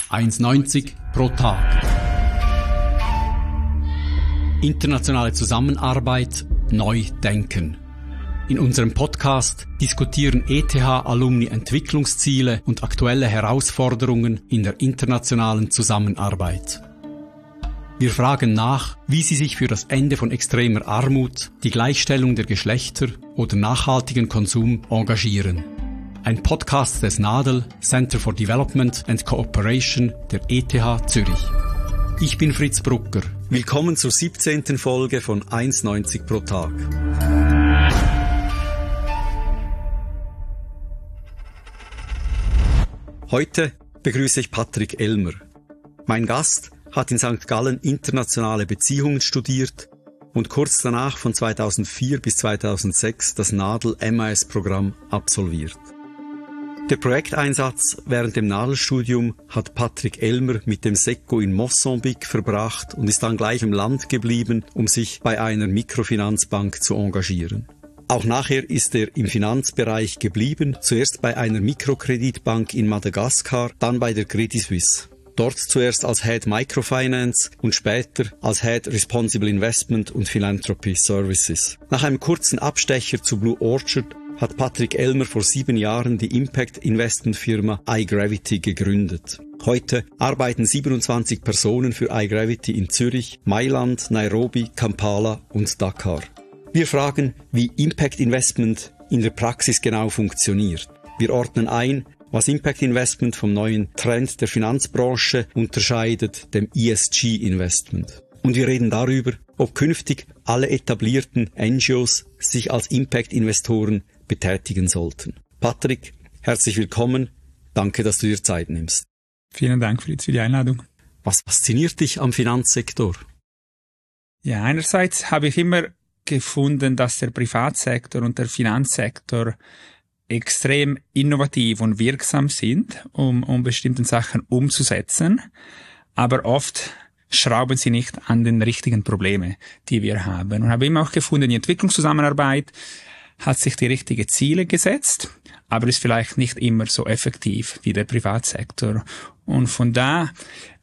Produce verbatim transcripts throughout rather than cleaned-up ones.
eins Komma neunzig pro Tag. Internationale Zusammenarbeit neu denken. In unserem Podcast diskutieren E T H-Alumni Entwicklungsziele und aktuelle Herausforderungen in der internationalen Zusammenarbeit. Wir fragen nach, wie sie sich für das Ende von extremer Armut, die Gleichstellung der Geschlechter oder nachhaltigen Konsum engagieren. Ein Podcast des NADEL, Center for Development and Cooperation der E T H Zürich. Ich bin Fritz Brucker. Willkommen zur siebzehnten Folge von eins Komma neunzig pro Tag. Heute begrüße ich Patrick Elmer. Mein Gast hat in Sankt Gallen internationale Beziehungen studiert und kurz danach von zweitausendvier bis zweitausendsechs das NADEL M A S-Programm absolviert. Der Projekteinsatz während dem NADEL-Studium hat Patrick Elmer mit dem SECO in Mosambik verbracht und ist dann gleich im Land geblieben, um sich bei einer Mikrofinanzbank zu engagieren. Auch nachher ist er im Finanzbereich geblieben, zuerst bei einer Mikrokreditbank in Madagaskar, dann bei der Credit Suisse. Dort zuerst als Head Microfinance und später als Head Responsible Investment und Philanthropy Services. Nach einem kurzen Abstecher zu Blue Orchard hat Patrick Elmer vor sieben Jahren die Impact-Investment-Firma iGravity gegründet. Heute arbeiten siebenundzwanzig Personen für iGravity in Zürich, Mailand, Nairobi, Kampala und Dakar. Wir fragen, wie Impact-Investment in der Praxis genau funktioniert. Wir ordnen ein, was Impact-Investment vom neuen Trend der Finanzbranche unterscheidet, dem E S G-Investment. Und wir reden darüber, ob künftig alle etablierten N G Os sich als Impact-Investoren betätigen sollten. Patrick, herzlich willkommen. Danke, dass du dir Zeit nimmst. Vielen Dank, Fritz, für die Einladung. Was fasziniert dich am Finanzsektor? Ja, einerseits habe ich immer gefunden, dass der Privatsektor und der Finanzsektor extrem innovativ und wirksam sind, um, um bestimmte Sachen umzusetzen. Aber oft schrauben sie nicht an den richtigen Problemen, die wir haben. Und habe immer auch gefunden, die Entwicklungszusammenarbeit hat sich die richtigen Ziele gesetzt, aber ist vielleicht nicht immer so effektiv wie der Privatsektor. Und von da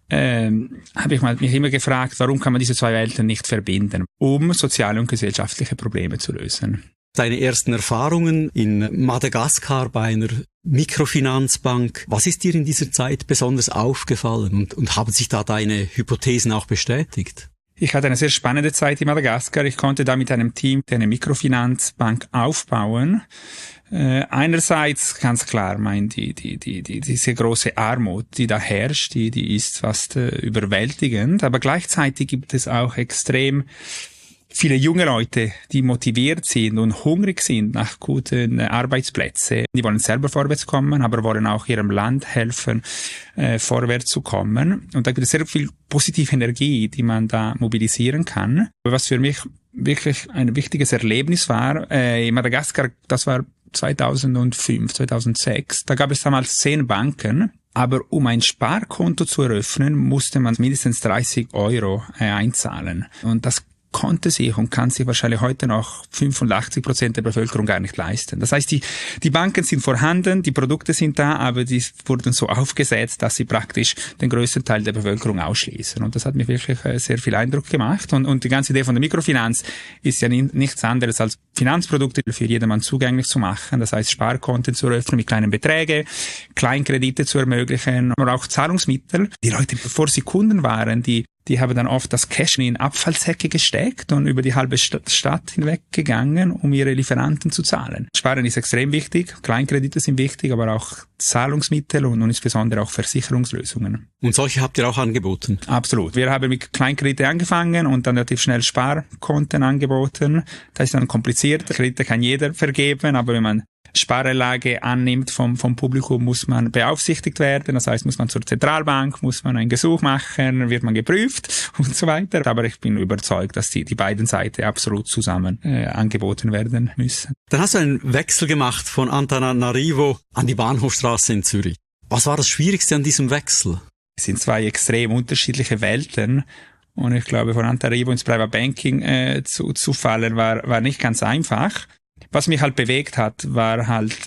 ähm, habe ich mal mich immer gefragt, warum kann man diese zwei Welten nicht verbinden, um soziale und gesellschaftliche Probleme zu lösen. Deine ersten Erfahrungen in Madagaskar bei einer Mikrofinanzbank, was ist dir in dieser Zeit besonders aufgefallen und, und haben sich da deine Hypothesen auch bestätigt? Ich hatte eine sehr spannende Zeit in Madagaskar. Ich konnte da mit einem Team eine Mikrofinanzbank aufbauen. Äh, einerseits ganz klar, mein die die die die diese große Armut, die da herrscht, die die ist fast äh, überwältigend. Aber gleichzeitig gibt es auch extrem viele junge Leute, die motiviert sind und hungrig sind nach guten Arbeitsplätzen. Die wollen selber vorwärts kommen, aber wollen auch ihrem Land helfen, äh, vorwärts zu kommen. Und da gibt es sehr viel positive Energie, die man da mobilisieren kann. Was für mich wirklich ein wichtiges Erlebnis war, äh, in Madagaskar, das war zweitausendfünf, zweitausendsechs, da gab es damals zehn Banken. Aber um ein Sparkonto zu eröffnen, musste man mindestens dreißig Euro äh, einzahlen. Und das konnte sich und kann sich wahrscheinlich heute noch fünfundachtzig Prozent der Bevölkerung gar nicht leisten. Das heißt, die, die Banken sind vorhanden, die Produkte sind da, aber die wurden so aufgesetzt, dass sie praktisch den größten Teil der Bevölkerung ausschließen. Und das hat mir wirklich sehr viel Eindruck gemacht. Und, und die ganze Idee von der Mikrofinanz ist ja nichts anderes als Finanzprodukte für jedermann zugänglich zu machen. Das heißt, Sparkonten zu eröffnen mit kleinen Beträgen, Kleinkredite zu ermöglichen, aber auch Zahlungsmittel. Die Leute, bevor sie Kunden waren, die Die haben dann oft das Cash in Abfallsäcke gesteckt und über die halbe Stadt hinweg gegangen, um ihre Lieferanten zu zahlen. Sparen ist extrem wichtig, Kleinkredite sind wichtig, aber auch Zahlungsmittel und, und insbesondere auch Versicherungslösungen. Und solche habt ihr auch angeboten? Absolut. Wir haben mit Kleinkredite angefangen und dann relativ schnell Sparkonten angeboten. Das ist dann kompliziert. Kredite kann jeder vergeben, aber wenn man Sparerlage annimmt vom, vom Publikum, muss man beaufsichtigt werden. Das heißt, muss man zur Zentralbank, muss man ein Gesuch machen, wird man geprüft und so weiter. Aber ich bin überzeugt, dass die, die beiden Seiten absolut zusammen äh, angeboten werden müssen. Dann hast du einen Wechsel gemacht von Antananarivo an die Bahnhofstrasse in Zürich. Was war das Schwierigste an diesem Wechsel? Es sind zwei extrem unterschiedliche Welten. Und ich glaube, von Antananarivo ins Private Banking äh, zu, zu fallen, war, war nicht ganz einfach. Was mich halt bewegt hat, war halt äh,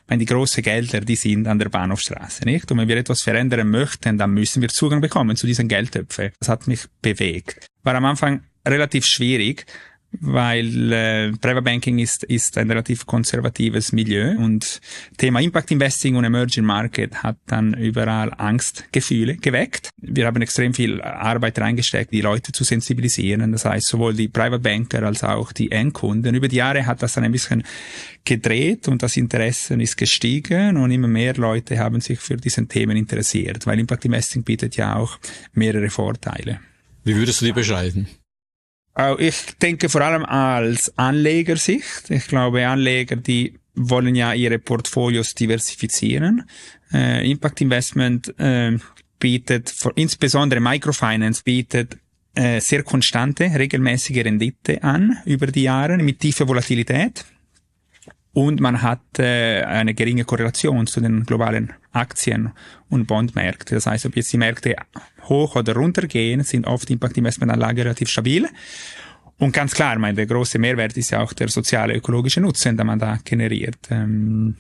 meine, die großen Gelder, die sind an der Bahnhofstraße, nicht? Und wenn wir etwas verändern möchten, dann müssen wir Zugang bekommen zu diesen Geldtöpfen. Das hat mich bewegt. War am Anfang relativ schwierig, weil äh, Private Banking ist ist ein relativ konservatives Milieu und Thema Impact Investing und Emerging Market hat dann überall Angstgefühle geweckt. Wir haben extrem viel Arbeit reingesteckt, die Leute zu sensibilisieren, das heißt sowohl die Private Banker als auch die Endkunden. Über die Jahre hat das dann ein bisschen gedreht und das Interesse ist gestiegen und immer mehr Leute haben sich für diesen Themen interessiert, weil Impact Investing bietet ja auch mehrere Vorteile. Wie würdest du die beschreiben? Ich denke vor allem als Anlegersicht. Ich glaube, Anleger, die wollen ja ihre Portfolios diversifizieren. Äh, Impact Investment äh, bietet, für, insbesondere Microfinance bietet äh, sehr konstante, regelmäßige Rendite an über die Jahre mit tiefer Volatilität. Und man hat äh, eine geringe Korrelation zu den globalen Aktien- und Bondmärkten. Das heißt, ob jetzt die Märkte hoch oder runter gehen, sind oft Impact-Investment-Anlagen relativ stabil. Und ganz klar, mein, der große Mehrwert ist ja auch der soziale, ökologische Nutzen, den man da generiert. Ähm,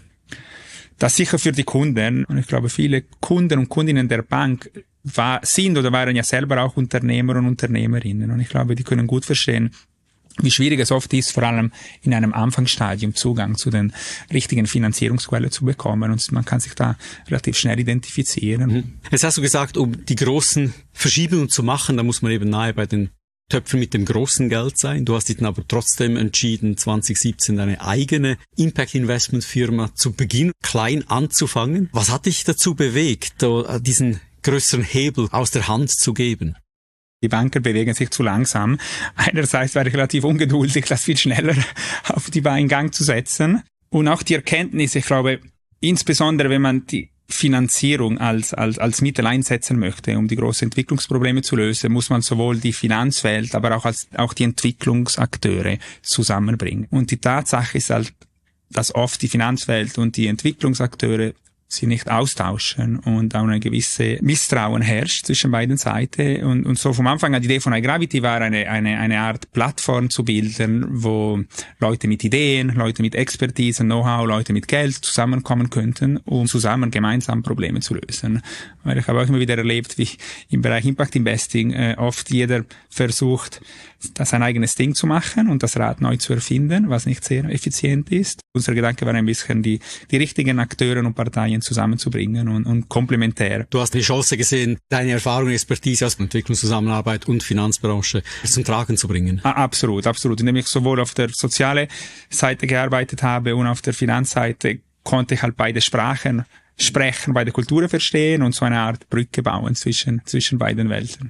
das sicher für die Kunden. Und ich glaube, viele Kunden und Kundinnen der Bank war, sind oder waren ja selber auch Unternehmer und Unternehmerinnen. Und ich glaube, die können gut verstehen, wie schwierig es oft ist, vor allem in einem Anfangsstadium Zugang zu den richtigen Finanzierungsquellen zu bekommen. Und man kann sich da relativ schnell identifizieren. Jetzt hast du gesagt, um die großen Verschiebungen zu machen, da muss man eben nahe bei den Töpfen mit dem großen Geld sein. Du hast dich dann aber trotzdem entschieden, zwanzig siebzehn deine eigene Impact-Investment-Firma zu Beginn klein anzufangen. Was hat dich dazu bewegt, diesen größeren Hebel aus der Hand zu geben? Die Banker bewegen sich zu langsam. Einerseits war ich relativ ungeduldig, das viel schneller auf die Beine in Gang zu setzen. Und auch die Erkenntnis, ich glaube, insbesondere wenn man die Finanzierung als, als, als Mittel einsetzen möchte, um die großen Entwicklungsprobleme zu lösen, muss man sowohl die Finanzwelt, aber auch als, auch die Entwicklungsakteure zusammenbringen. Und die Tatsache ist halt, dass oft die Finanzwelt und die Entwicklungsakteure sie nicht austauschen und auch eine gewisse Misstrauen herrscht zwischen beiden Seiten. Und, und so vom Anfang an die Idee von iGravity war eine, eine, eine Art Plattform zu bilden, wo Leute mit Ideen, Leute mit Expertise, Know-how, Leute mit Geld zusammenkommen könnten, um zusammen gemeinsam Probleme zu lösen. Weil ich habe auch immer wieder erlebt, wie im Bereich Impact Investing äh, oft jeder versucht, das ein eigenes Ding zu machen und das Rad neu zu erfinden, was nicht sehr effizient ist. Unser Gedanke war ein bisschen, die, die richtigen Akteure und Parteien zusammenzubringen und, und komplementär. Du hast die Chance gesehen, deine Erfahrung und Expertise aus Entwicklungszusammenarbeit und Finanzbranche zum Tragen zu bringen. Ah, absolut, absolut. Indem ich sowohl auf der sozialen Seite gearbeitet habe und auf der Finanzseite, konnte ich halt beide Sprachen sprechen, beide Kulturen verstehen und so eine Art Brücke bauen zwischen, zwischen beiden Welten.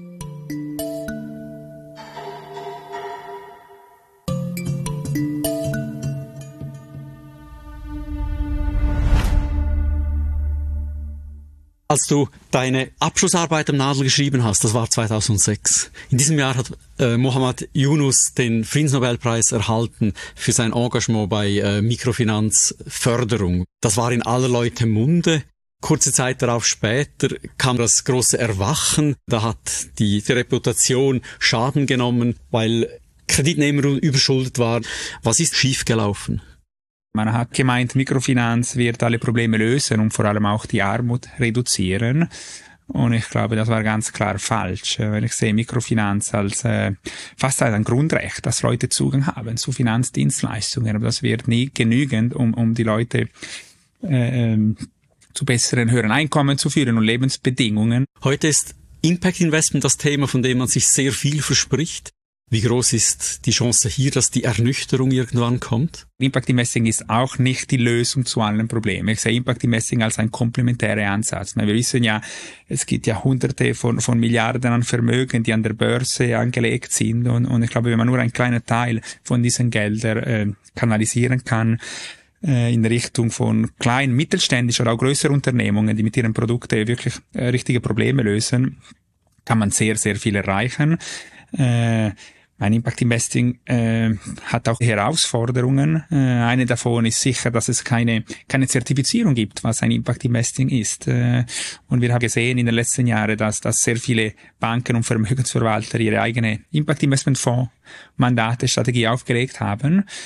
Als du deine Abschlussarbeit am Nadel geschrieben hast, das war zweitausendsechs. In diesem Jahr hat äh, Muhammad Yunus den Friedensnobelpreis erhalten für sein Engagement bei äh, Mikrofinanzförderung. Das war in aller Leute Munde. Kurze Zeit darauf später kam das große Erwachen. Da hat die, die Reputation Schaden genommen, weil Kreditnehmer überschuldet waren. Was ist schiefgelaufen? Man hat gemeint, Mikrofinanz wird alle Probleme lösen und vor allem auch die Armut reduzieren. Und ich glaube, das war ganz klar falsch. Wenn ich sehe Mikrofinanz als äh, fast als ein Grundrecht, dass Leute Zugang haben zu Finanzdienstleistungen. Aber das wird nie genügend, um, um die Leute äh, zu besseren, höheren Einkommen zu führen und Lebensbedingungen. Heute ist Impact Investment das Thema, von dem man sich sehr viel verspricht. Wie groß ist die Chance hier, dass die Ernüchterung irgendwann kommt? Impact Investing ist auch nicht die Lösung zu allen Problemen. Ich sehe Impact Investing als ein komplementärer Ansatz. Wir wissen ja, es gibt ja hunderte von, von Milliarden an Vermögen, die an der Börse angelegt sind. Und, und ich glaube, wenn man nur einen kleinen Teil von diesen Geldern äh, kanalisieren kann, äh, in Richtung von kleinen, mittelständischen oder auch größeren Unternehmungen, die mit ihren Produkten wirklich äh, richtige Probleme lösen, kann man sehr, sehr viel erreichen. Äh, Ein Impact Investing äh, hat auch Herausforderungen. Äh, eine davon ist sicher, dass es keine keine Zertifizierung gibt, was ein Impact Investing ist. Äh, und wir haben gesehen in den letzten Jahren, dass, dass sehr viele Banken und Vermögensverwalter ihre eigene Impact Investment Fonds Mandate, Strategie aufgelegt haben.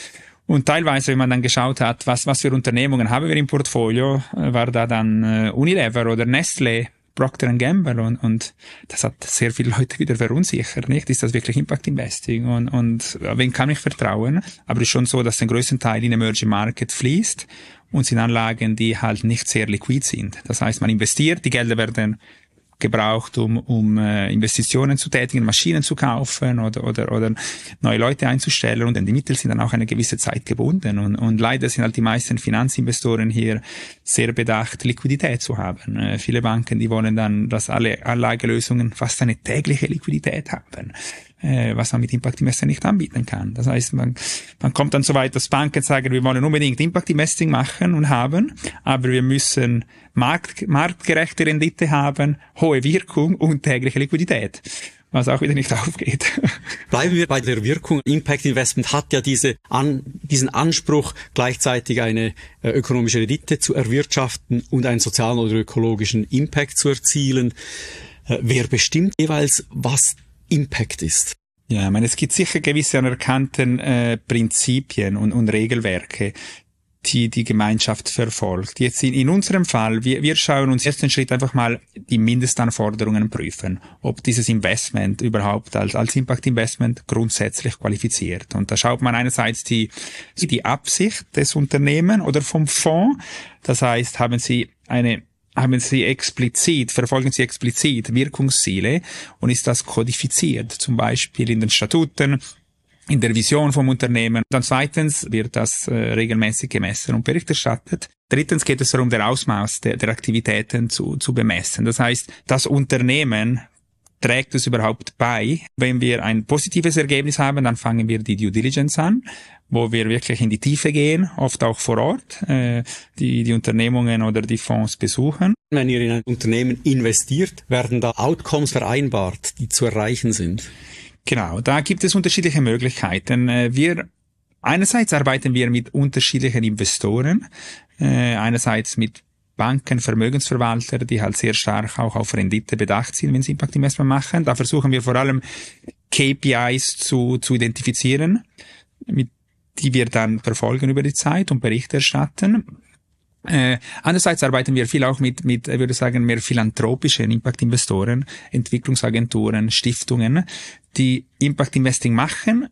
Und teilweise, wenn man dann geschaut hat, was, was für Unternehmungen haben wir im Portfolio, war da dann äh, Unilever oder Nestlé, Procter and Gamble und, und das hat sehr viele Leute wieder verunsichert, nicht? Ist das wirklich Impact Investing und, und wen kann ich vertrauen? Aber es ist schon so, dass der größte Teil in Emerging Market fließt und sind Anlagen, die halt nicht sehr liquid sind. Das heißt, man investiert, die Gelder werden gebraucht, um, um äh, Investitionen zu tätigen, Maschinen zu kaufen oder, oder, oder neue Leute einzustellen und die Mittel sind dann auch eine gewisse Zeit gebunden und, und leider sind halt die meisten Finanzinvestoren hier sehr bedacht, Liquidität zu haben. Äh, viele Banken, die wollen dann, dass alle Anlagelösungen fast eine tägliche Liquidität haben, äh, was man mit Impact Investing nicht anbieten kann. Das heißt, man, man kommt dann so weit, dass Banken sagen, wir wollen unbedingt Impact Investing machen und haben, aber wir müssen Markt, marktgerechte Rendite haben, hohe Wirkung und tägliche Liquidität, was auch wieder nicht aufgeht. Bleiben wir bei der Wirkung. Impact Investment hat ja diese an, diesen Anspruch, gleichzeitig eine äh, ökonomische Rendite zu erwirtschaften und einen sozialen oder ökologischen Impact zu erzielen. Äh, wer bestimmt jeweils, was Impact ist? Ja, ich meine, es gibt sicher gewisse anerkannten äh, Prinzipien und, und Regelwerke, die die Gemeinschaft verfolgt. Jetzt in, in unserem Fall, wir, wir schauen uns ersten Schritt einfach mal die Mindestanforderungen prüfen, ob dieses Investment überhaupt als, als Impact Investment grundsätzlich qualifiziert. Und da schaut man einerseits die, die Absicht des Unternehmens oder vom Fonds. Das heißt, haben Sie eine haben Sie explizit, verfolgen Sie explizit Wirkungsziele und ist das kodifiziert, zum Beispiel in den Statuten, in der Vision vom Unternehmen. Dann zweitens wird das äh, regelmäßig gemessen und Bericht erstattet. Drittens geht es darum, der Ausmaß der, der Aktivitäten zu, zu bemessen. Das heißt, das Unternehmen trägt es überhaupt bei. Wenn wir ein positives Ergebnis haben, dann fangen wir die Due Diligence an, wo wir wirklich in die Tiefe gehen, oft auch vor Ort, äh, die, die Unternehmungen oder die Fonds besuchen. Wenn ihr in ein Unternehmen investiert, werden da Outcomes vereinbart, die zu erreichen sind? Genau, da gibt es unterschiedliche Möglichkeiten. Wir, einerseits arbeiten wir mit unterschiedlichen Investoren, einerseits mit Banken, Vermögensverwalter, die halt sehr stark auch auf Rendite bedacht sind, wenn sie Impact Investment machen. Da versuchen wir vor allem K P Is zu, zu identifizieren, mit, die wir dann verfolgen über die Zeit und Berichte erstatten. Äh, andererseits arbeiten wir viel auch mit, mit, ich würde sagen, mehr philanthropischen Impact-Investoren, Entwicklungsagenturen, Stiftungen, die Impact Investing machen,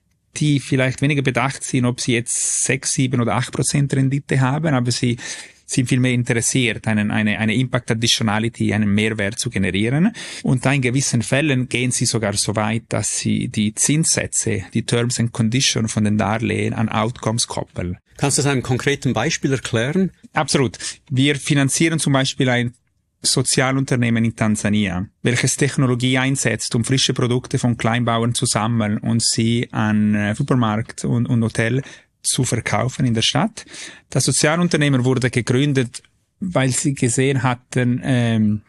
die vielleicht weniger bedacht sind, ob sie jetzt sechs, sieben oder acht Prozent Rendite haben, aber sie sind vielmehr interessiert, einen, eine, eine Impact Additionality, einen Mehrwert zu generieren. Und da in gewissen Fällen gehen sie sogar so weit, dass sie die Zinssätze, die Terms and Conditions von den Darlehen an Outcomes koppeln. Kannst du das einem konkreten Beispiel erklären? Absolut. Wir finanzieren zum Beispiel ein Sozialunternehmen in Tansania, welches Technologie einsetzt, um frische Produkte von Kleinbauern zu sammeln und sie an Supermarkt und, und Hotel zu verkaufen in der Stadt. Das Sozialunternehmen wurde gegründet, weil sie gesehen hatten, ähm,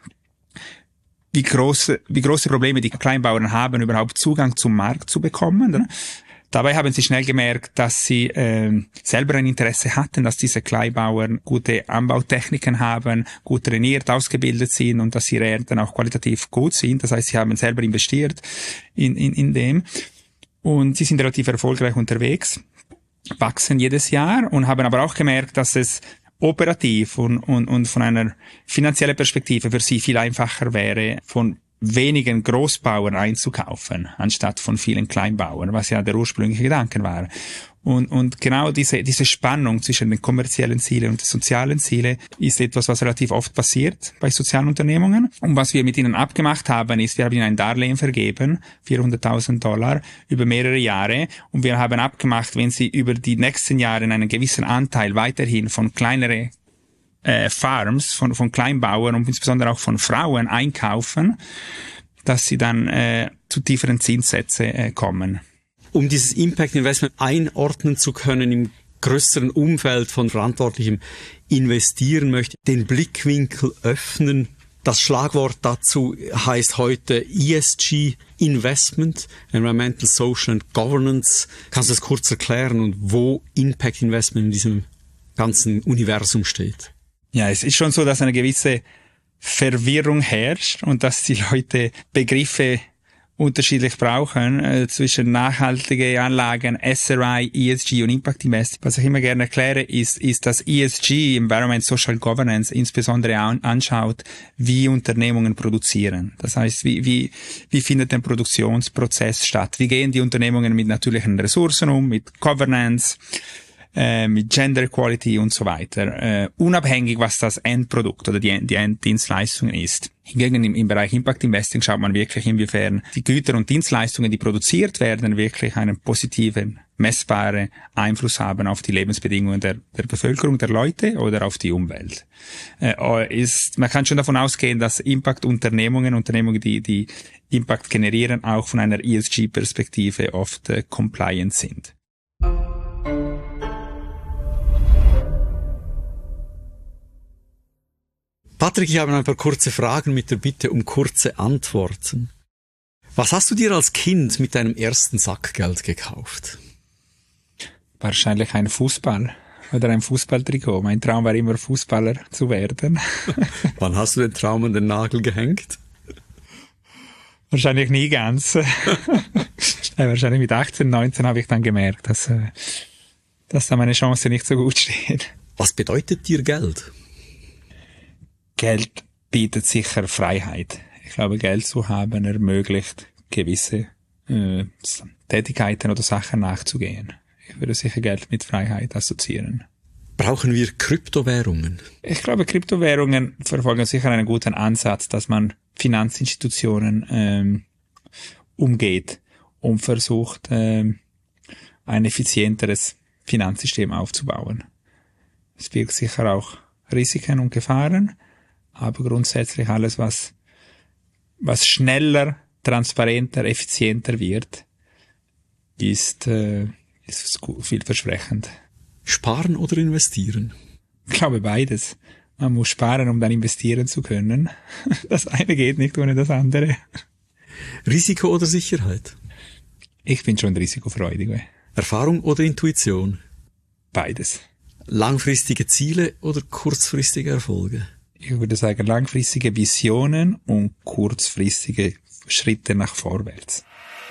wie große, wie große Probleme die Kleinbauern haben, überhaupt Zugang zum Markt zu bekommen. Dabei haben sie schnell gemerkt, dass sie äh, selber ein Interesse hatten, dass diese Kleinbauern gute Anbautechniken haben, gut trainiert, ausgebildet sind und dass ihre Ernten auch qualitativ gut sind. Das heißt, sie haben selber investiert in, in, in dem. Und sie sind relativ erfolgreich unterwegs, wachsen jedes Jahr und haben aber auch gemerkt, dass es operativ und, und, und von einer finanziellen Perspektive für sie viel einfacher wäre, von wenigen Großbauern einzukaufen, anstatt von vielen Kleinbauern, was ja der ursprüngliche Gedanke war. Und, und genau diese, diese Spannung zwischen den kommerziellen Zielen und den sozialen Zielen ist etwas, was relativ oft passiert bei sozialen Unternehmungen. Und was wir mit ihnen abgemacht haben, ist, wir haben ihnen ein Darlehen vergeben, vierhunderttausend Dollar, über mehrere Jahre. Und wir haben abgemacht, wenn sie über die nächsten Jahre einen gewissen Anteil weiterhin von kleineren Äh, Farms, von, von Kleinbauern und insbesondere auch von Frauen einkaufen, dass sie dann äh, zu tieferen Zinssätzen äh, kommen. Um dieses Impact Investment einordnen zu können im größeren Umfeld von verantwortlichem Investieren, möchte ich den Blickwinkel öffnen. Das Schlagwort dazu heißt heute E S G Investment, Environmental, Social and Governance. Kannst du das kurz erklären und wo Impact Investment in diesem ganzen Universum steht? Ja, es ist schon so, dass eine gewisse Verwirrung herrscht und dass die Leute Begriffe unterschiedlich brauchen, äh, zwischen nachhaltige Anlagen, S R I, E S G und Impact Investing. Was ich immer gerne erkläre, ist, ist, dass E S G, Environment, Social Governance, insbesondere an, anschaut, wie Unternehmungen produzieren. Das heißt, wie, wie, wie findet der Produktionsprozess statt? Wie gehen die Unternehmungen mit natürlichen Ressourcen um, mit Governance, äh, mit Gender Equality und so weiter, äh, unabhängig, was das Endprodukt oder die, die Enddienstleistung ist. Hingegen im, im Bereich Impact Investing schaut man wirklich, inwiefern die Güter und Dienstleistungen, die produziert werden, wirklich einen positiven, messbaren Einfluss haben auf die Lebensbedingungen der, der Bevölkerung, der Leute oder auf die Umwelt. Äh, ist, man kann schon davon ausgehen, dass Impact-Unternehmungen, Unternehmungen, die, die Impact generieren, auch von einer E S G-Perspektive oft äh, compliant sind. Patrick, ich habe ein paar kurze Fragen mit der Bitte um kurze Antworten. Was hast du dir als Kind mit deinem ersten Sackgeld gekauft? Wahrscheinlich ein Fußball oder ein Fußballtrikot. Mein Traum war immer, Fußballer zu werden. Wann hast du den Traum an den Nagel gehängt? Wahrscheinlich nie ganz. Wahrscheinlich mit achtzehn, neunzehn habe ich dann gemerkt, dass, dass da meine Chance nicht so gut steht. Was bedeutet dir Geld? Geld bietet sicher Freiheit. Ich glaube, Geld zu haben ermöglicht, gewisse äh, Tätigkeiten oder Sachen nachzugehen. Ich würde sicher Geld mit Freiheit assoziieren. Brauchen wir Kryptowährungen? Ich glaube, Kryptowährungen verfolgen sicher einen guten Ansatz, dass man Finanzinstitutionen ähm, umgeht und versucht, ähm, ein effizienteres Finanzsystem aufzubauen. Es birgt sicher auch Risiken und Gefahren, aber grundsätzlich alles, was, was schneller, transparenter, effizienter wird, ist, äh, ist vielversprechend. Sparen oder investieren? Ich glaube beides. Man muss sparen, um dann investieren zu können. Das eine geht nicht ohne das andere. Risiko oder Sicherheit? Ich bin schon risikofreudig. Erfahrung oder Intuition? Beides. Langfristige Ziele oder kurzfristige Erfolge? Ich würde sagen, langfristige Visionen und kurzfristige Schritte nach vorwärts.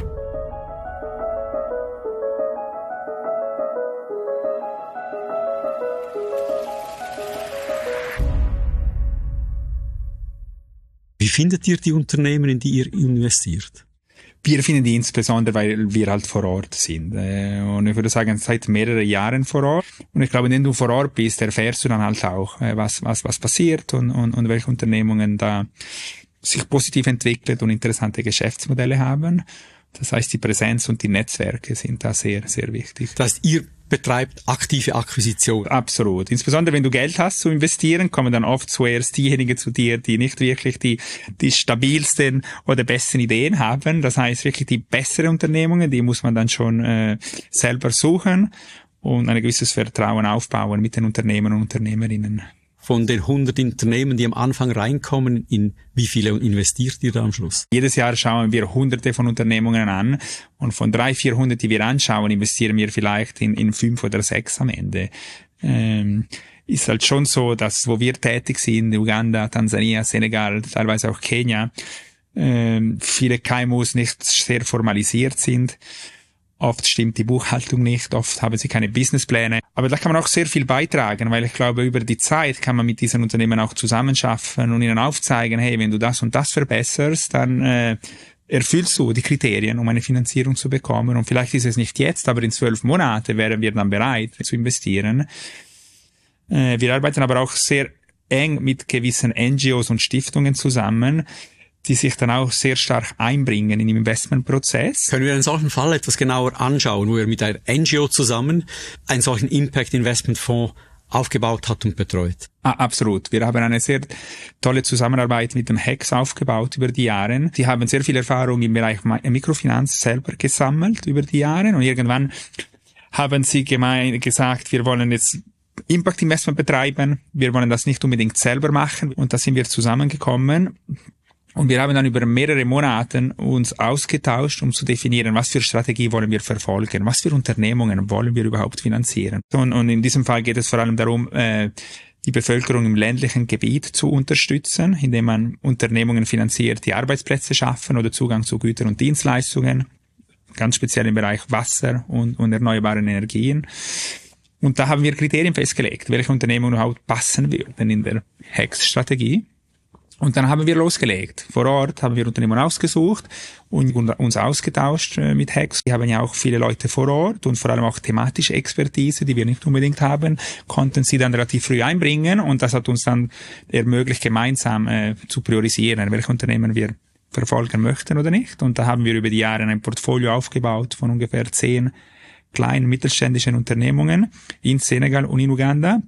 Wie findet ihr die Unternehmen, in die ihr investiert? Wir finden die insbesondere, weil wir halt vor Ort sind. Und ich würde sagen, seit mehreren Jahren vor Ort. Und ich glaube, wenn du vor Ort bist, erfährst du dann halt auch, was, was, was passiert und, und, und welche Unternehmungen da sich positiv entwickelt und interessante Geschäftsmodelle haben. Das heißt, die Präsenz und die Netzwerke sind da sehr, sehr wichtig. Das heißt, ihr betreibt aktive Akquisition. Absolut. Insbesondere wenn du Geld hast zu investieren, kommen dann oft zuerst diejenigen zu dir, die nicht wirklich die, die stabilsten oder besten Ideen haben. Das heißt, wirklich die besseren Unternehmungen, die muss man dann schon äh, selber suchen und ein gewisses Vertrauen aufbauen mit den Unternehmern und Unternehmerinnen. Von den hundert Unternehmen, die am Anfang reinkommen, in wie viele investiert ihr da am Schluss? Jedes Jahr schauen wir hunderte von Unternehmungen an und von drei, vierhundert, die wir anschauen, investieren wir vielleicht in, in fünf oder sechs am Ende. Ähm, ist halt schon so, dass wo wir tätig sind, Uganda, Tansania, Senegal, teilweise auch Kenia, ähm, viele K M Us nicht sehr formalisiert sind. Oft stimmt die Buchhaltung nicht, oft haben sie keine Businesspläne. Aber da kann man auch sehr viel beitragen, weil ich glaube, über die Zeit kann man mit diesen Unternehmen auch zusammenschaffen und ihnen aufzeigen, hey, wenn du das und das verbesserst, dann äh, erfüllst du die Kriterien, um eine Finanzierung zu bekommen. Und vielleicht ist es nicht jetzt, aber in zwölf Monate wären wir dann bereit zu investieren. Äh, wir arbeiten aber auch sehr eng mit gewissen N G Os und Stiftungen zusammen, die sich dann auch sehr stark einbringen in den Investmentprozess. Können wir einen solchen Fall etwas genauer anschauen, wo ihr mit einer N G O zusammen einen solchen Impact-Investment-Fonds aufgebaut hat und betreut? Ah, absolut. Wir haben eine sehr tolle Zusammenarbeit mit dem H E X aufgebaut über die Jahre. Die haben sehr viel Erfahrung im Bereich Mikrofinanz selber gesammelt über die Jahre und irgendwann haben sie gemein gesagt, wir wollen jetzt Impact Investment betreiben, wir wollen das nicht unbedingt selber machen und da sind wir zusammengekommen. Und wir haben dann über mehrere Monate uns ausgetauscht, um zu definieren, was für Strategie wollen wir verfolgen, was für Unternehmungen wollen wir überhaupt finanzieren. Und, und in diesem Fall geht es vor allem darum, äh, die Bevölkerung im ländlichen Gebiet zu unterstützen, indem man Unternehmungen finanziert, die Arbeitsplätze schaffen oder Zugang zu Gütern und Dienstleistungen, ganz speziell im Bereich Wasser und, und erneuerbaren Energien. Und da haben wir Kriterien festgelegt, welche Unternehmungen überhaupt passen würden in der H E X-Strategie. Und dann haben wir losgelegt. Vor Ort haben wir Unternehmen ausgesucht und uns ausgetauscht mit H E X. Wir haben ja auch viele Leute vor Ort und vor allem auch thematische Expertise, die wir nicht unbedingt haben, konnten sie dann relativ früh einbringen. Und das hat uns dann ermöglicht, gemeinsam äh, zu priorisieren, welche Unternehmen wir verfolgen möchten oder nicht. Und da haben wir über die Jahre ein Portfolio aufgebaut von ungefähr zehn kleinen mittelständischen Unternehmungen in Senegal und in Uganda.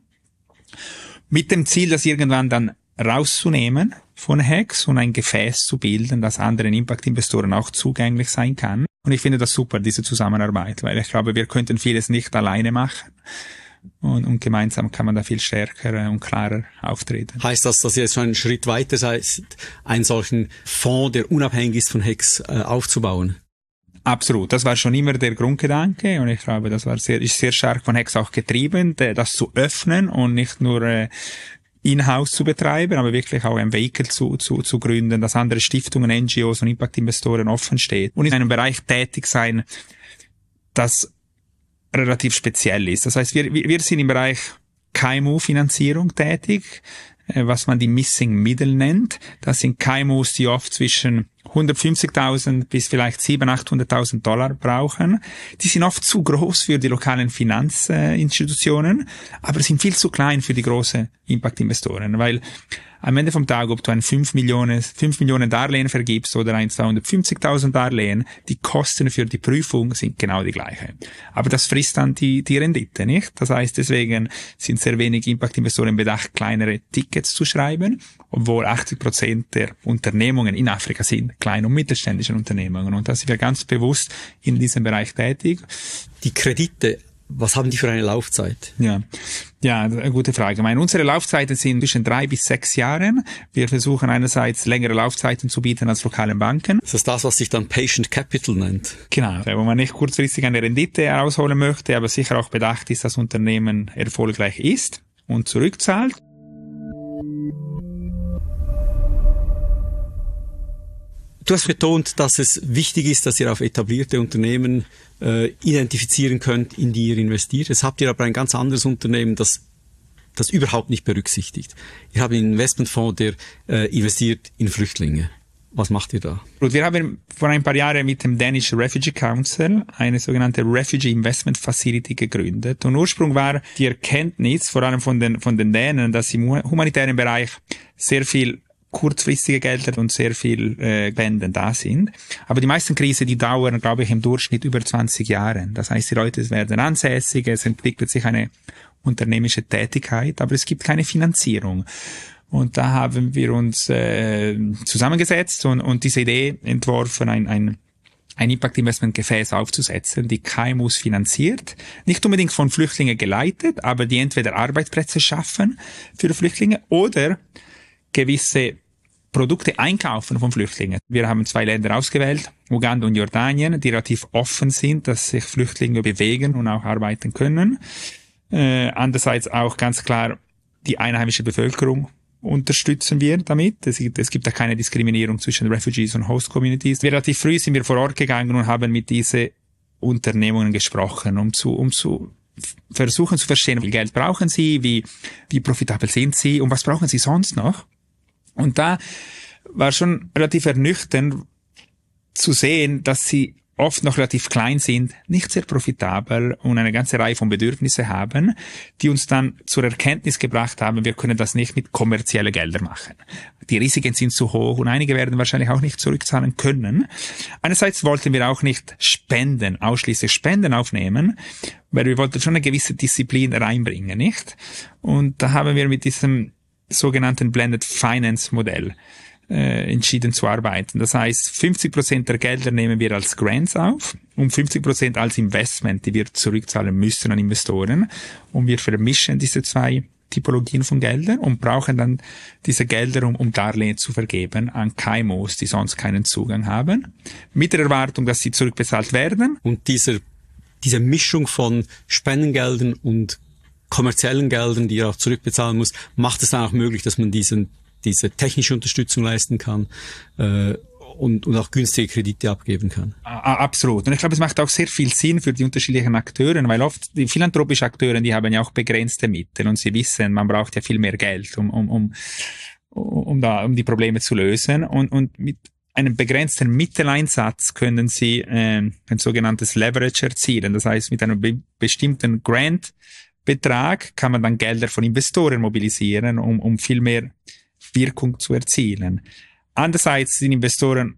Mit dem Ziel, das irgendwann dann rauszunehmen von H E X und ein Gefäß zu bilden, das anderen Impact-Investoren auch zugänglich sein kann. Und ich finde das super, diese Zusammenarbeit, weil ich glaube, wir könnten vieles nicht alleine machen. Und, und gemeinsam kann man da viel stärker und klarer auftreten. Heißt das, dass ihr jetzt schon einen Schritt weiter seid, einen solchen Fonds, der unabhängig ist von H E X, äh, aufzubauen? Absolut. Das war schon immer der Grundgedanke und ich glaube, das war sehr, ist sehr stark von H E X auch getrieben, das zu öffnen und nicht nur äh, in-house zu betreiben, aber wirklich auch ein Vehikel zu, zu, zu gründen, das andere Stiftungen, N G Os und Impact-Investoren offen steht und in einem Bereich tätig sein, das relativ speziell ist. Das heißt, wir, wir sind im Bereich K M U-Finanzierung tätig, was man die Missing Middle nennt. Das sind K M Us, die oft zwischen hundertfünfzigtausend bis vielleicht siebenhunderttausend, achthunderttausend Dollar brauchen. Die sind oft zu groß für die lokalen Finanzinstitutionen, aber sind viel zu klein für die großen Impact-Investoren, weil am Ende vom Tag, ob du ein fünf Millionen, fünf Millionen Darlehen vergibst oder ein zweihundertfünfzigtausend Darlehen, die Kosten für die Prüfung sind genau die gleiche. Aber das frisst dann die, die Rendite, nicht? Das heißt, deswegen sind sehr wenig Impact-Investoren bedacht, kleinere Tickets zu schreiben, obwohl achtzig Prozent der Unternehmungen in Afrika sind kleine und mittelständische Unternehmungen. Und da sind wir ganz bewusst in diesem Bereich tätig. Die Kredite, was haben die für eine Laufzeit? Ja, ja, eine gute Frage. Ich meine, unsere Laufzeiten sind zwischen drei bis sechs Jahren. Wir versuchen einerseits längere Laufzeiten zu bieten als lokalen Banken. Das ist das, was sich dann Patient Capital nennt. Genau, wo man nicht kurzfristig eine Rendite herausholen möchte, aber sicher auch bedacht ist, dass das Unternehmen erfolgreich ist und zurückzahlt. Du hast betont, dass es wichtig ist, dass ihr auf etablierte Unternehmen äh, identifizieren könnt, in die ihr investiert. Jetzt habt ihr aber ein ganz anderes Unternehmen, das das überhaupt nicht berücksichtigt. Ihr habt einen Investmentfonds, der äh, investiert in Flüchtlinge. Was macht ihr da? Gut, wir haben vor ein paar Jahren mit dem Danish Refugee Council eine sogenannte Refugee Investment Facility gegründet. Und Ursprung war die Erkenntnis, vor allem von den, von den Dänen, dass im humanitären Bereich sehr viel kurzfristige Gelder und sehr viel äh, Spenden da sind. Aber die meisten Krisen, die dauern, glaube ich, im Durchschnitt über zwanzig Jahre. Das heißt, die Leute werden ansässig, es entwickelt sich eine unternehmerische Tätigkeit, aber es gibt keine Finanzierung. Und da haben wir uns äh, zusammengesetzt und, und diese Idee entworfen, ein, ein ein Impact-Investment-Gefäß aufzusetzen, die K M Us finanziert, nicht unbedingt von Flüchtlingen geleitet, aber die entweder Arbeitsplätze schaffen für Flüchtlinge oder gewisse Produkte einkaufen von Flüchtlingen. Wir haben zwei Länder ausgewählt, Uganda und Jordanien, die relativ offen sind, dass sich Flüchtlinge bewegen und auch arbeiten können. Äh, andererseits auch ganz klar die einheimische Bevölkerung unterstützen wir damit. Es gibt, es gibt da keine Diskriminierung zwischen Refugees und Host Communities. Relativ früh sind wir vor Ort gegangen und haben mit diesen Unternehmungen gesprochen, um zu, um zu versuchen zu verstehen, wie viel Geld brauchen sie, wie, wie profitabel sind sie und was brauchen sie sonst noch. Und da war schon relativ ernüchternd zu sehen, dass sie oft noch relativ klein sind, nicht sehr profitabel und eine ganze Reihe von Bedürfnissen haben, die uns dann zur Erkenntnis gebracht haben, wir können das nicht mit kommerziellen Geldern machen. Die Risiken sind zu hoch und einige werden wahrscheinlich auch nicht zurückzahlen können. Einerseits wollten wir auch nicht Spenden, ausschließlich Spenden aufnehmen, weil wir wollten schon eine gewisse Disziplin reinbringen, nicht? Und da haben wir mit diesem sogenannten Blended Finance Modell äh, entschieden zu arbeiten. Das heißt, fünfzig Prozent der Gelder nehmen wir als Grants auf und fünfzig Prozent als Investment, die wir zurückzahlen müssen an Investoren. Und wir vermischen diese zwei Typologien von Geldern und brauchen dann diese Gelder, um, um Darlehen zu vergeben an K M Us, die sonst keinen Zugang haben, mit der Erwartung, dass sie zurückbezahlt werden. Und diese, diese Mischung von Spendengeldern und kommerziellen Geldern, die er auch zurückbezahlen muss, macht es dann auch möglich, dass man diesen, diese technische Unterstützung leisten kann äh, und, und auch günstige Kredite abgeben kann. Absolut. Und ich glaube, es macht auch sehr viel Sinn für die unterschiedlichen Akteure, weil oft die philanthropischen Akteure, die haben ja auch begrenzte Mittel und sie wissen, man braucht ja viel mehr Geld, um, um, um, um, da, um die Probleme zu lösen. Und, und mit einem begrenzten Mitteleinsatz können sie äh, ein sogenanntes Leverage erzielen. Das heißt, mit einem be- bestimmten Grant-Betrag kann man dann Gelder von Investoren mobilisieren, um, um viel mehr Wirkung zu erzielen. Andererseits sind Investoren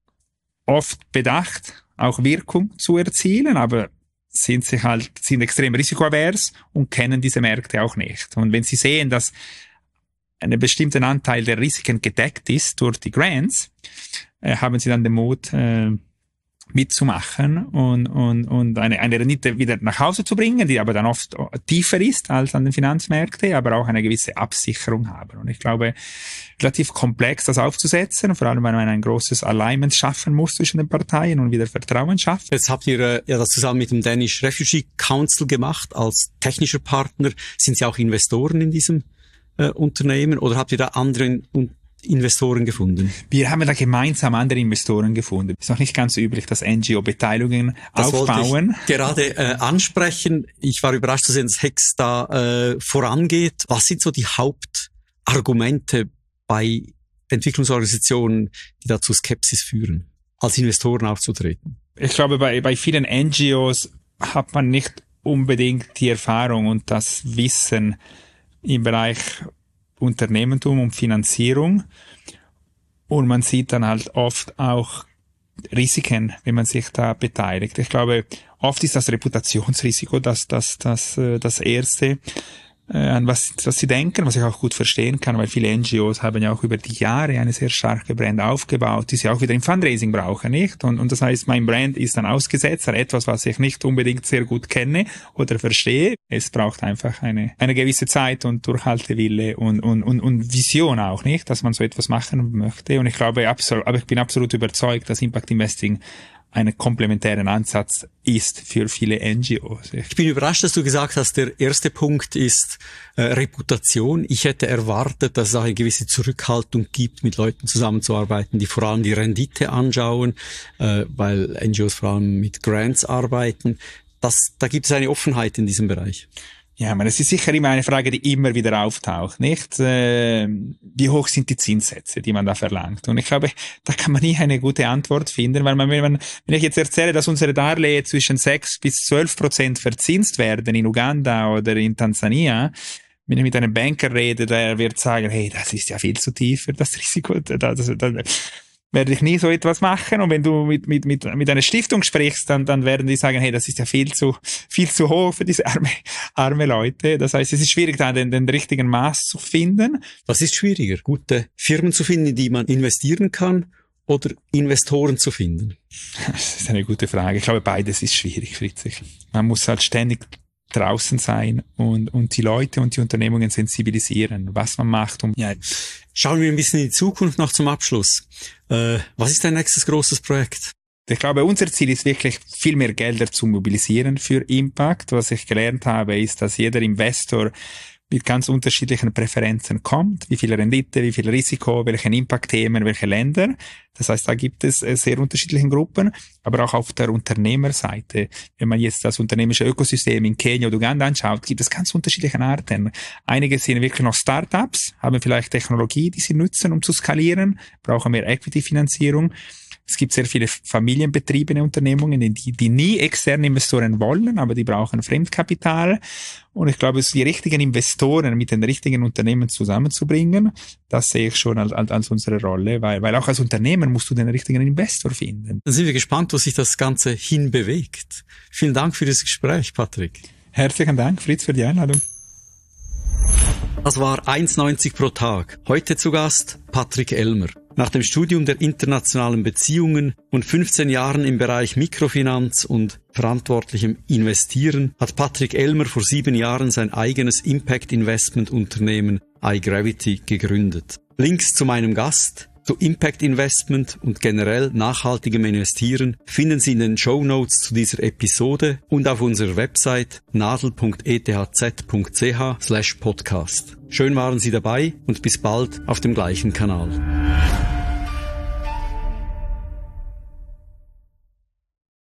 oft bedacht, auch Wirkung zu erzielen, aber sind sich halt, sind extrem risikoavers und kennen diese Märkte auch nicht. Und wenn sie sehen, dass einen bestimmten Anteil der Risiken gedeckt ist durch die Grants, äh, haben sie dann den Mut, äh, mitzumachen und, und, und eine, eine Rendite wieder nach Hause zu bringen, die aber dann oft tiefer ist als an den Finanzmärkten, aber auch eine gewisse Absicherung haben. Und ich glaube, relativ komplex das aufzusetzen, vor allem wenn man ein großes Alignment schaffen muss zwischen den Parteien und wieder Vertrauen schafft. Jetzt habt ihr äh, ja das zusammen mit dem Danish Refugee Council gemacht. Als technischer Partner sind Sie auch Investoren in diesem äh, Unternehmen oder habt ihr da andere un- Investoren gefunden? Wir haben da gemeinsam andere Investoren gefunden. Es ist noch nicht ganz üblich, dass N G O-Beteiligungen aufbauen. Wollte ich gerade äh, ansprechen. Ich war überrascht zu sehen, dass Hex da äh, vorangeht. Was sind so die Hauptargumente bei Entwicklungsorganisationen, die da zu Skepsis führen, als Investoren aufzutreten? Ich glaube, bei, bei vielen N G Os hat man nicht unbedingt die Erfahrung und das Wissen im Bereich Unternehmertum und Finanzierung. Und man sieht dann halt oft auch Risiken, wenn man sich da beteiligt. Ich glaube, oft ist das Reputationsrisiko das, das, das, das erste, an was, was sie denken, was ich auch gut verstehen kann, weil viele N G Os haben ja auch über die Jahre eine sehr starke Brand aufgebaut, die sie auch wieder im Fundraising brauchen, nicht? Und, und das heißt, mein Brand ist dann ausgesetzt an etwas, was ich nicht unbedingt sehr gut kenne oder verstehe. Es braucht einfach eine, eine gewisse Zeit und Durchhaltewille und, und, und, und Vision auch, nicht? Dass man so etwas machen möchte. Und ich glaube, absolut, aber ich bin absolut überzeugt, dass Impact Investing einen komplementären Ansatz ist für viele N G Os. Ich bin überrascht, dass du gesagt hast, der erste Punkt ist äh, Reputation. Ich hätte erwartet, dass es auch eine gewisse Zurückhaltung gibt, mit Leuten zusammenzuarbeiten, die vor allem die Rendite anschauen, äh, weil N G Os vor allem mit Grants arbeiten. Das, da gibt es eine Offenheit in diesem Bereich. Ja, man, es ist sicher immer eine Frage, die immer wieder auftaucht, nicht? Äh, wie hoch sind die Zinssätze, die man da verlangt? Und ich glaube, da kann man nie eine gute Antwort finden, weil man, wenn man, wenn ich jetzt erzähle, dass unsere Darlehen zwischen sechs bis zwölf Prozent verzinst werden in Uganda oder in Tansania, wenn ich mit einem Banker rede, der wird sagen, hey, das ist ja viel zu tief für das Risiko, das, das, das werde ich nie so etwas machen. Und wenn du mit, mit, mit, mit einer Stiftung sprichst, dann, dann werden die sagen, hey, das ist ja viel zu, viel zu hoch für diese arme, arme Leute. Das heißt, es ist schwierig, da den, den richtigen Maß zu finden. Was ist schwieriger? Gute Firmen zu finden, in die man investieren kann, oder Investoren zu finden? Das ist eine gute Frage. Ich glaube, beides ist schwierig, Fritzig. Man muss halt ständig draußen sein und, und die Leute und die Unternehmungen sensibilisieren, was man macht. Um ja. Schauen wir ein bisschen in die Zukunft noch zum Abschluss. Äh, was ist dein nächstes großes Projekt? Ich glaube, unser Ziel ist wirklich, viel mehr Gelder zu mobilisieren für Impact. Was ich gelernt habe, ist, dass jeder Investor mit ganz unterschiedlichen Präferenzen kommt. Wie viel Rendite, wie viel Risiko, welche Impact-Themen, welche Länder. Das heißt, da gibt es sehr unterschiedliche Gruppen, aber auch auf der Unternehmerseite. Wenn man jetzt das unternehmerische Ökosystem in Kenia oder Uganda anschaut, gibt es ganz unterschiedliche Arten. Einige sind wirklich noch Startups, haben vielleicht Technologie, die sie nutzen, um zu skalieren, brauchen mehr Equity-Finanzierung. Es gibt sehr viele familienbetriebene Unternehmungen, die, die nie externe Investoren wollen, aber die brauchen Fremdkapital. Und ich glaube, es die richtigen Investoren mit den richtigen Unternehmen zusammenzubringen, das sehe ich schon als, als, als unsere Rolle, weil, weil auch als Unternehmer musst du den richtigen Investor finden. Dann sind wir gespannt, wo sich das Ganze hinbewegt. Vielen Dank für das Gespräch, Patrick. Herzlichen Dank, Fritz, für die Einladung. Das war eins neunzig pro Tag. Heute zu Gast Patrick Elmer. Nach dem Studium der internationalen Beziehungen und fünfzehn Jahren im Bereich Mikrofinanz und verantwortlichem Investieren hat Patrick Elmer vor sieben Jahren sein eigenes Impact-Investment-Unternehmen iGravity gegründet. Links zu meinem Gast Zu Impact Investment und generell nachhaltigem Investieren finden Sie in den Shownotes zu dieser Episode und auf unserer Website nadel punkt e t h z punkt c h slash podcast. Schön waren Sie dabei und bis bald auf dem gleichen Kanal.